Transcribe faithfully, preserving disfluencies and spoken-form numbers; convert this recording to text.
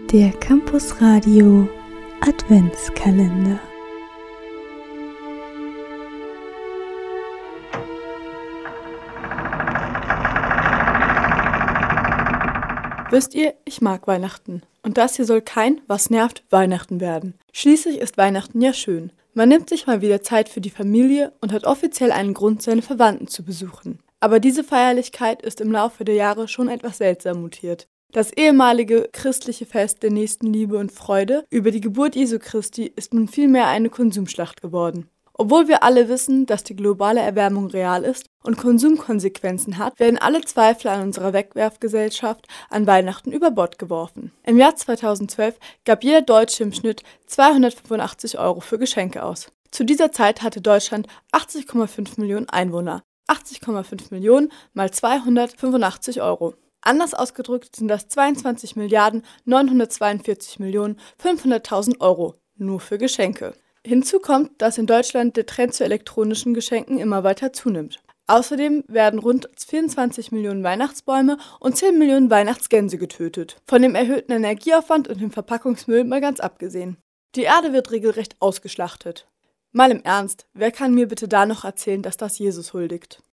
Der Campus Radio Adventskalender. Wisst ihr, ich mag Weihnachten. Und das hier soll kein Was nervt Weihnachten werden. Schließlich ist Weihnachten ja schön. Man nimmt sich mal wieder Zeit für die Familie und hat offiziell einen Grund, seine Verwandten zu besuchen. Aber diese Feierlichkeit ist im Laufe der Jahre schon etwas seltsam mutiert. Das ehemalige christliche Fest der Nächstenliebe und Freude über die Geburt Jesu Christi ist nun vielmehr eine Konsumschlacht geworden. Obwohl wir alle wissen, dass die globale Erwärmung real ist und Konsumkonsequenzen hat, werden alle Zweifel an unserer Wegwerfgesellschaft an Weihnachten über Bord geworfen. Im Jahr zweitausendzwölf gab jeder Deutsche im Schnitt zweihundertfünfundachtzig Euro für Geschenke aus. Zu dieser Zeit hatte Deutschland achtzig Komma fünf Millionen Einwohner. achtzig Komma fünf Millionen mal zweihundertfünfundachtzig Euro. Anders ausgedrückt sind das zweiundzwanzig Milliarden neunhundertzweiundvierzig Millionen fünfhunderttausend Euro nur für Geschenke. Hinzu kommt, dass in Deutschland der Trend zu elektronischen Geschenken immer weiter zunimmt. Außerdem werden rund vierundzwanzig Millionen Weihnachtsbäume und zehn Millionen Weihnachtsgänse getötet. Von dem erhöhten Energieaufwand und dem Verpackungsmüll mal ganz abgesehen. Die Erde wird regelrecht ausgeschlachtet. Mal im Ernst, wer kann mir bitte da noch erzählen, dass das Jesus huldigt?